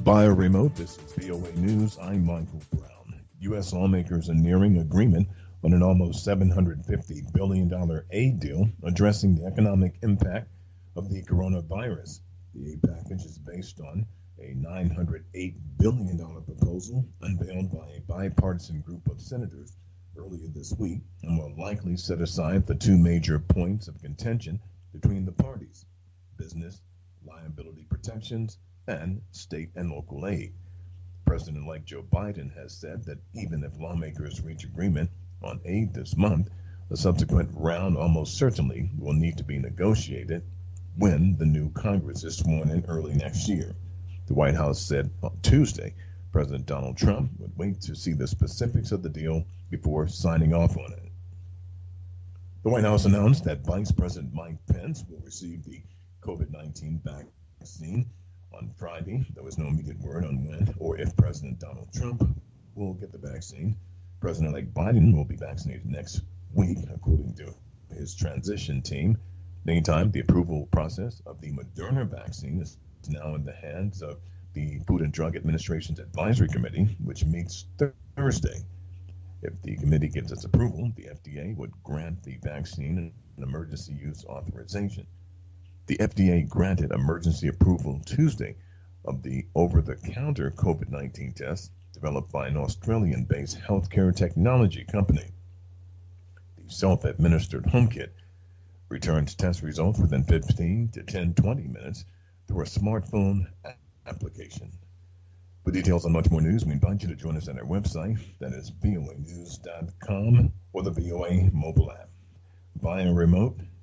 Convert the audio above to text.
Via remote, this is VOA News. I'm Michael Brown. U.S. lawmakers are nearing agreement on an almost $750 billion aid deal addressing the economic impact of the coronavirus. The aid package is based on a $908 billion proposal unveiled by a bipartisan group of senators earlier this week and will likely set aside the two major points of contention between the parties: business liability protections and state and local aid. President-elect Joe Biden has said that even if lawmakers reach agreement on aid this month, the subsequent round almost certainly will need to be negotiated when the new Congress is sworn in early next year. The White House said on Tuesday President Donald Trump would wait to see the specifics of the deal before signing off on it. The White House announced that Vice President Mike Pence will receive the COVID-19 vaccine on Friday. There was no immediate word on when or if President Donald Trump will get the vaccine. President-elect Biden will be vaccinated next week, according to his transition team. Meantime, the approval process of the Moderna vaccine is now in the hands of the Food and Drug Administration's Advisory Committee, which meets Thursday. If the committee gives its approval, the FDA would grant the vaccine an emergency use authorization. The FDA granted emergency approval Tuesday of the over-the-counter COVID-19 test developed by an Australian-based healthcare technology company. The self-administered home kit returns test results within 15 to 20 minutes through a smartphone application. For details on much more news, we invite you to join us at our website, that is voanews.com, or the VOA mobile app. Via remote,